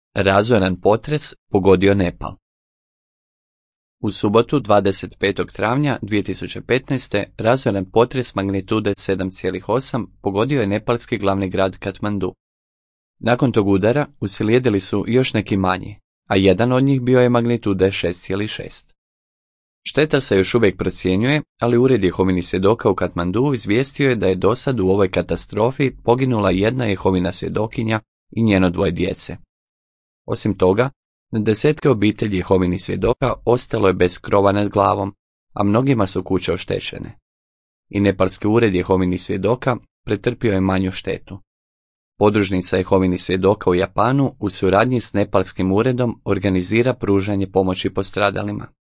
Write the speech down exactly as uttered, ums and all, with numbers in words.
Razoran potres pogodio Nepal. U subotu dvadeset petog travnja dvije tisuće petnaeste. razoran potres magnitude sedam zarez osam pogodio je nepalski glavni grad Katmandu. Nakon tog udara uslijedili su još neki manji, a jedan od njih bio je magnitude šest zarez šest. Šteta se još uvijek procjenjuje, ali Ured Jehovinih svjedoka u Katmandu izvijestio je da je dosad u ovoj katastrofi poginula jedna Jehovina svjedokinja i njeno dvoje djece. Osim toga, na desetke obitelji Jehovinih svjedoka ostalo je bez krova nad glavom, a mnogima su kuće oštećene. I nepalski ured Jehovinih svjedoka pretrpio je manju štetu. Podružnica Jehovinih svjedoka u Japanu u suradnji s nepalskim uredom organizira pružanje pomoći postradalima.